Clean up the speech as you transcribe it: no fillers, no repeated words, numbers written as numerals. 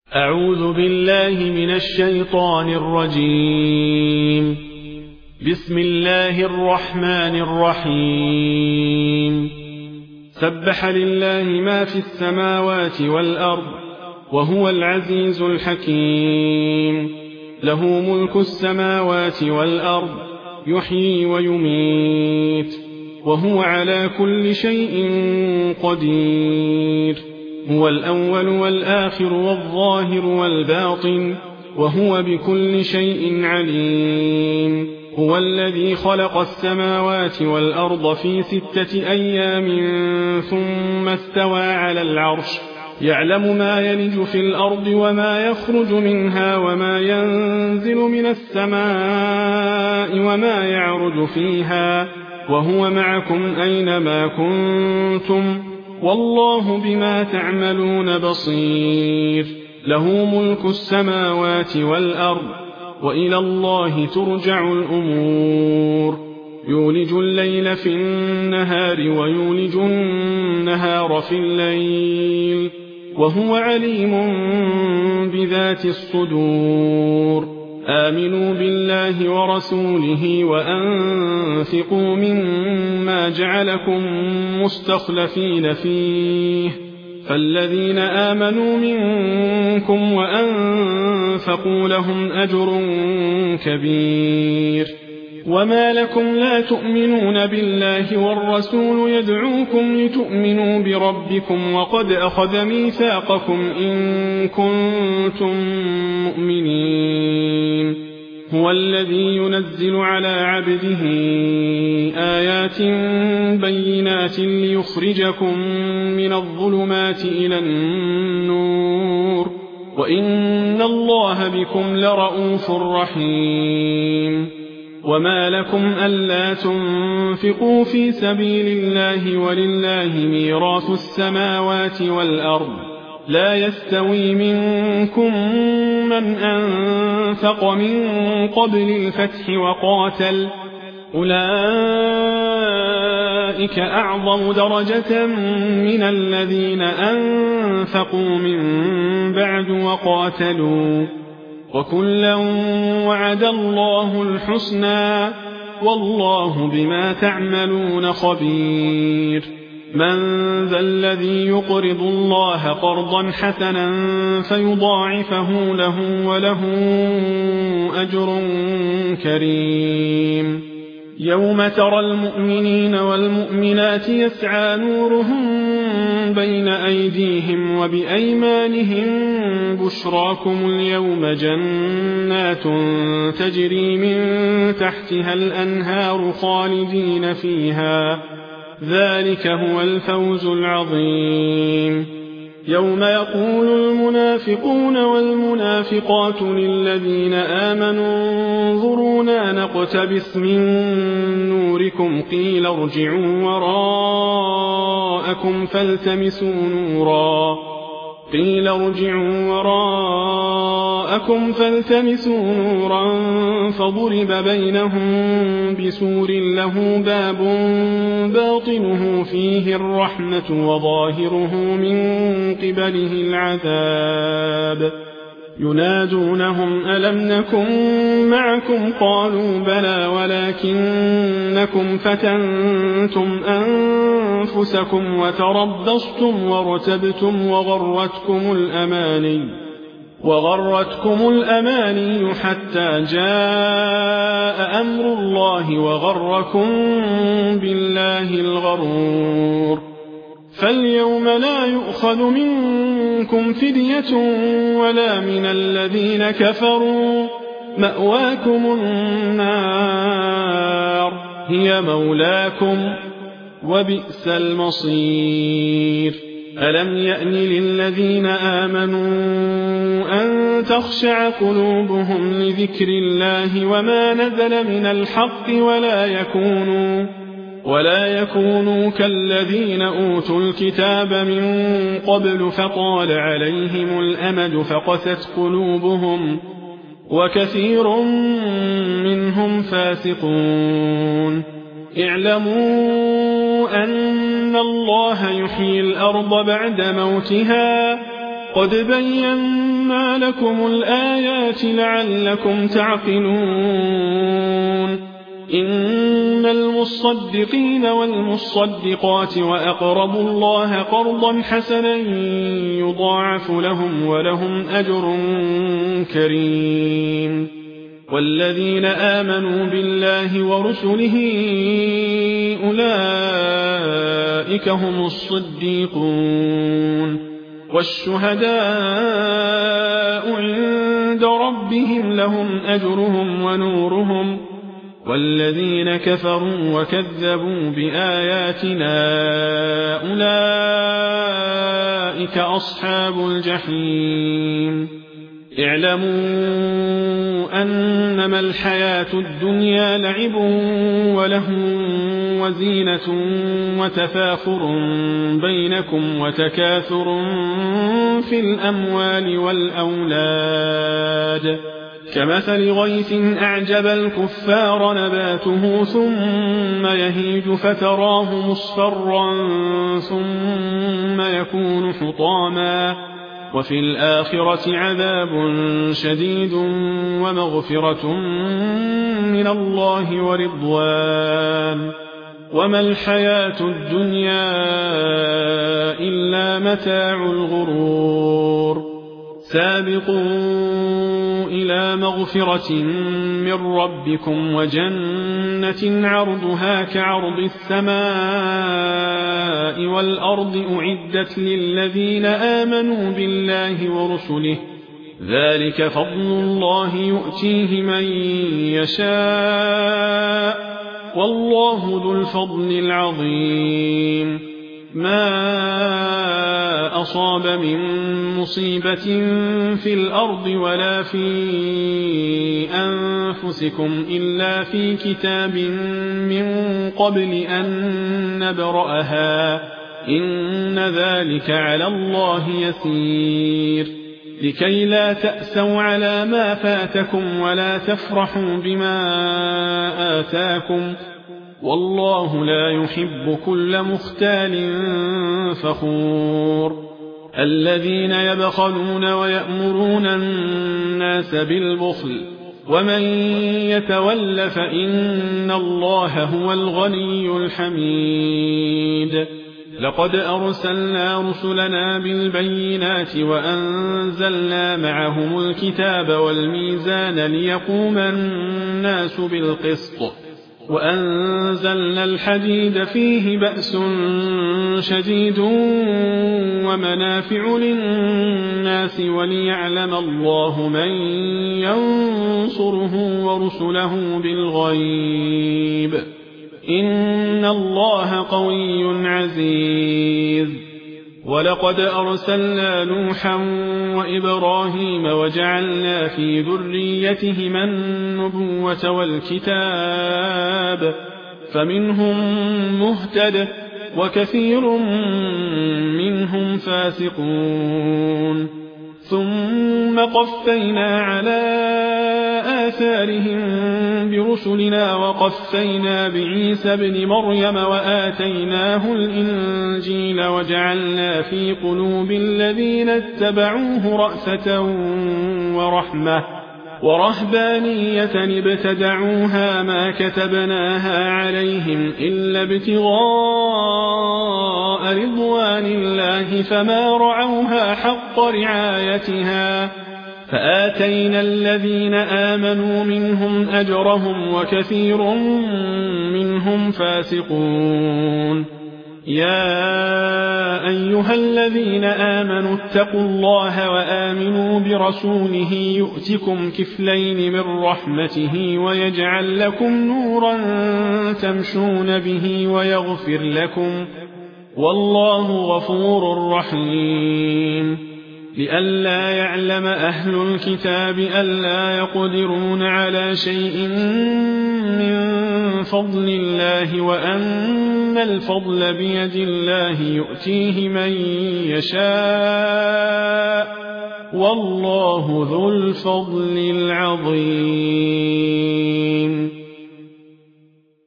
أعوذ بالله من الشيطان الرجيم. بسم الله الرحمن الرحيم. سبح لله ما في السماوات والأرض وهو العزيز الحكيم. له ملك السماوات والأرض يحيي ويميت وهو على كل شيء قدير. هو الأول والآخر والظاهر والباطن وهو بكل شيء عليم. هو الذي خلق السماوات والأرض في 6 أيام ثم استوى على العرش يعلم ما يلج في الأرض وما يخرج منها وما ينزل من السماء وما يعرج فيها وهو معكم أينما كنتم والله بما تعملون بصير. له ملك السماوات والأرض وإلى الله ترجع الأمور. يولج الليل في النهار ويولج النهار في الليل وهو عليم بذات الصدور. آمنوا بالله ورسوله وأنفقوا مما جعلكم مستخلفين فيه فالذين آمنوا منكم وأنفقوا لهم أجر كبير. وما لكم لا تؤمنون بالله والرسول يدعوكم لتؤمنوا بربكم وقد أخذ ميثاقكم إن كنتم مؤمنين. هو الذي ينزل على عبده آيات بينات ليخرجكم من الظلمات إلى النور وإن الله بكم لرءوف رحيم. وما لكم ألا تنفقوا في سبيل الله ولله ميراث السماوات والأرض لا يستوي منكم من أنفق من قبل الفتح وقاتل أولئك أعظم درجة من الذين أنفقوا من بعد وقاتلوا وكلا وعد الله الحسنى والله بما تعملون خبير. من ذا الذي يقرض الله قرضا حسنا فيضاعفه له وله أجر كريم. يوم ترى المؤمنين والمؤمنات يسعى نورهم بين أيديهم وبأيمانهم بشراكم اليوم جنات تجري من تحتها الأنهار خالدين فيها ذلك هو الفوز العظيم. يوم يقول المنافقون والمنافقات للذين آمنوا انظرونا نقتبس من نوركم قيل ارجعوا وراءكم فالتمسوا نورا فضرب بينهم بسور له باب باطنه فيه الرحمة وظاهره من قبله العذاب. ينادونهم ألم نكن معكم قالوا بلى ولكنكم فتنتم أنفسكم وتربصتم وارتبتم وغرتكم الأماني حتى جاء أمر الله وغركم بالله الغرور. فاليوم لا يؤخذ منكم فدية ولا من الذين كفروا مأواكم النار هي مولاكم وبئس المصير. ألم يأن للذين آمنوا أن تخشع قلوبهم لذكر الله وما نزل من الحق ولا يكونوا كالذين أوتوا الكتاب من قبل فطال عليهم الأمد فقست قلوبهم وكثير منهم فاسقون. اعلموا أن الله يحيي الأرض بعد موتها وقد بينا لكم الآيات لعلكم تعقلون إن المصدقين والمصدقات وأقرضوا الله قرضا حسنا يضاعف لهم ولهم أجر كريم والذين آمنوا بالله ورسله أولئك هم الصديقون والشهداء عند ربهم لهم أجرهم ونورهم والذين كفروا وكذبوا بآياتنا أولئك أصحاب الجحيم اعلموا أنما الحياة الدنيا لعب ولهو وزينة وتفاخر بينكم وتكاثر في الأموال والأولاد كمثل غيث أعجب الكفار نباته ثم يهيج فتراه مصفرا ثم يكون حطاما وفي الآخرة عذاب شديد ومغفرة من الله ورضوان وما الحياة الدنيا إلا متاع الغرور سابقوا إلى مغفرة من ربكم وجنة عرضها كعرض السماء والأرض أعدت للذين آمنوا بالله ورسله ذلك فضل الله يؤتيه من يشاء والله ذو الفضل العظيم ما أصاب من مصيبة في الأرض ولا في أنفسكم إلا في كتاب من قبل أن نبرأها إن ذلك على الله يسير لكي لا تأسوا على ما فاتكم ولا تفرحوا بما آتاكم والله لا يحب كل مختال فخور الذين يبخلون ويأمرون الناس بالبخل ومن يتول فإن الله هو الغني الحميد لقد أرسلنا رسلنا بالبينات وأنزلنا معهم الكتاب والميزان ليقوم الناس بالقسط وأنزلنا الحديد فيه بأس شديد ومنافع للناس وليعلم الله من ينصره ورسله بالغيب إن الله قوي عزيز ولقد أرسلنا نوحا وإبراهيم وجعلنا في ذريتهما النبوة والكتاب فمنهم مهتد وكثير منهم فاسقون ثم قفينا على آثارهم برسلنا وقفينا بعيسى ابن مريم وآتيناه الإنجيل وجعلنا في قلوب الذين اتبعوه رأفة ورحمة ورهبانية ابتدعوها ما كتبناها عليهم إلا ابتغاء رضوان الله فما رعوها حق رعايتها فآتينا الذين آمنوا منهم أجرهم وكثير منهم فاسقون يا أيها الذين آمنوا اتقوا الله وآمنوا برسوله يؤتكم كفلين من رحمته ويجعل لكم نورا تمشون به ويغفر لكم والله غفور رحيم لئلا يعلم أهل الكتاب ألا يقدرون على شيء من فضل الله وأن الفضل بيد الله يؤتيه من يشاء والله ذو الفضل العظيم